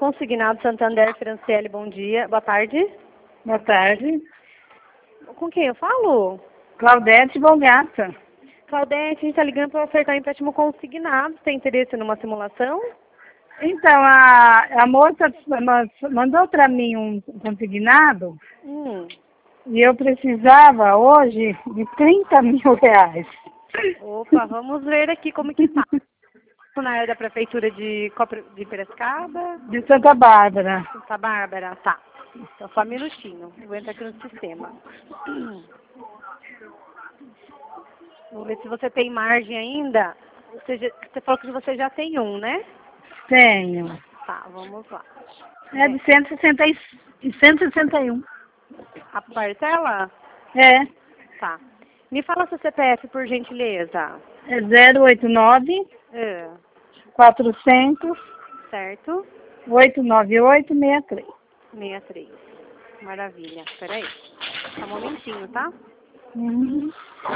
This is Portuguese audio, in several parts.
Consignado Santander, Franciele, bom dia. Boa tarde. Boa tarde. Com quem eu falo? Claudete Bolgata. Claudete, a gente está ligando para ofertar um empréstimo consignado. Você tem interesse numa simulação? Então, a moça mandou para mim um consignado e eu precisava hoje de 30 mil reais. Opa, vamos ver aqui como que tá. Na área da Prefeitura de Piracicaba? De Santa Bárbara. Santa Bárbara, tá. Então, só um minutinho. Vou entrar aqui no sistema. Vamos ver se você tem margem ainda. Você falou que você já tem um, né? Tenho. Tá, vamos lá. É de 161. A parcela? É. Tá. Me fala seu CPF, por gentileza. É 089 400 Certo? 89863. 63. Maravilha. Peraí. Só um momentinho, tá? Uhum.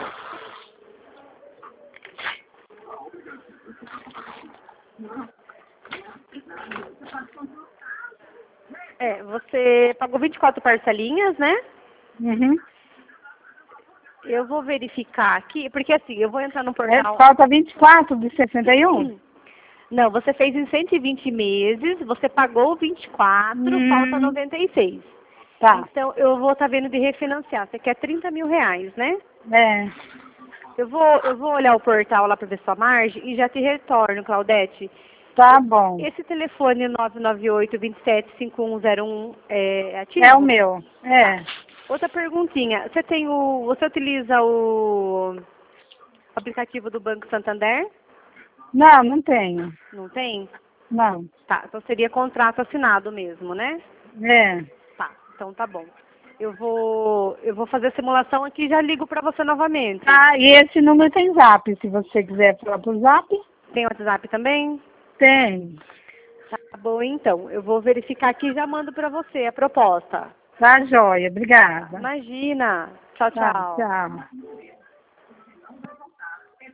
Você pagou 24 parcelinhas, né? Uhum. Eu vou verificar aqui, porque assim, eu vou entrar no portal... Falta 24 de 61? Não, você fez em 120 meses, você pagou 24, falta 96. Tá. Então, eu vou estar vendo de refinanciar. Você quer 30 mil reais, né? É. Eu vou olhar o portal lá para ver sua margem e já te retorno, Claudete. Tá bom. Esse telefone 998-275101 é ativo? É o meu. É. Tá. Outra perguntinha. Você utiliza o aplicativo do Banco Santander? Não, não tenho. Não tem? Não. Tá, então seria contrato assinado mesmo, né? É. Tá, então tá bom. Eu vou fazer a simulação aqui e já ligo para você novamente. Ah, e esse número tem zap, se você quiser falar pro zap. Tem WhatsApp também? Tem. Tá bom, então. Eu vou verificar aqui e já mando para você a proposta. Tá, joia. Obrigada. Imagina. Tchau, Tá, tchau. tchau.